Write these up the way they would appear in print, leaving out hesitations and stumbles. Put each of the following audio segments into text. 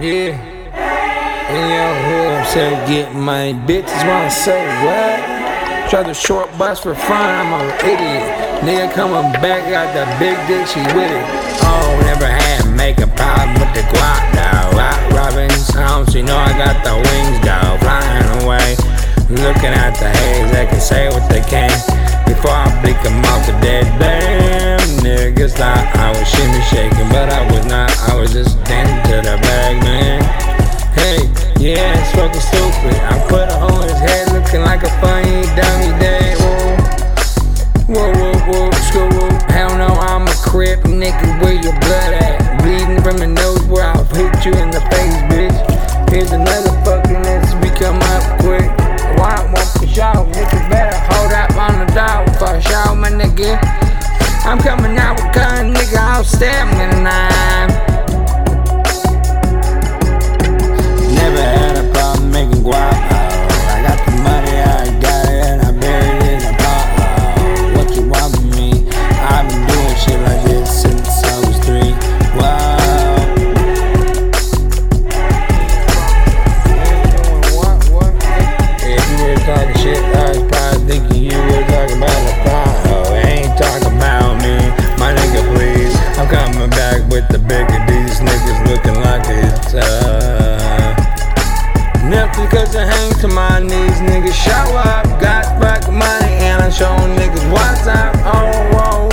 Yeah. In your hood, say get money. Bitches wanna say what? Try the short bus for fun, I'm an idiot. Nigga coming back, got the big dick, she with it. Oh, never had make a problem with the guap, dawg. Robbing sounds, you know I got the wings, dawg. Flying away, looking at the haze, they can say what they can. Before I bleak them off the dead, damn. Niggas thought I was shimmy shaking, but I was not, I was just dancing to the bag, man. Hey, yeah, it's fucking stupid. I put a hole in his head looking like a funny dummy day. Whoa, screw whoop. Hell no, I'm a crip, nigga, where your blood at? Bleeding from the nose where I'll hit you in the face, bitch. Here's another fucking let's we come up quick. Why won't for sure? Nigga better hold up on the door for sure, my nigga. I'm coming out with gun, nigga, I'll stab me tonight. Never had a problem making guap. I got the money, I got it, and I buried it in a pot. What you want from me? I've been doing shit like this since I was 3. Wow. If you were talking shit, I was probably thinking you were talking about a pot. I ain't talking about me, my nigga, please. I'm coming back with the bigger. These niggas looking like it's nothing cause I hang to my knees, niggas show up. Got fucking money and I'm showing niggas what's up. Oh.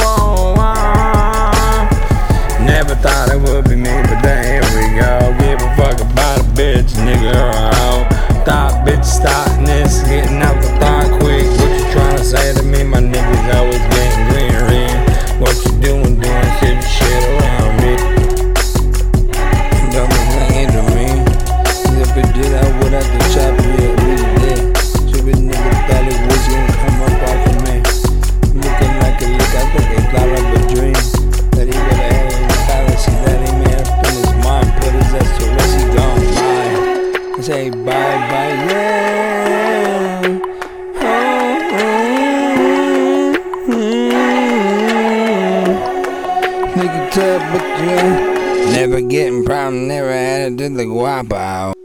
Never thought it would be me, but then here we go. Give a fuck about a bitch, nigga, or a hoe. Thought bitch starting this, getting out the thought quick. What you tryna say to me? My niggas always getting green. What you doing shit around me? Don't make nothing to me. If it did, I would have to chop it, really did. Stupid nigga thought it was gonna come up off of me. Looking like a lick, I think they thought of a dream. That he would've had in the fallacy that he made up in his mind. Put his ass to rest, he gone by. I say bye, yeah. Nigga tough, but yeah. Never getting problem, never had it to the guap out.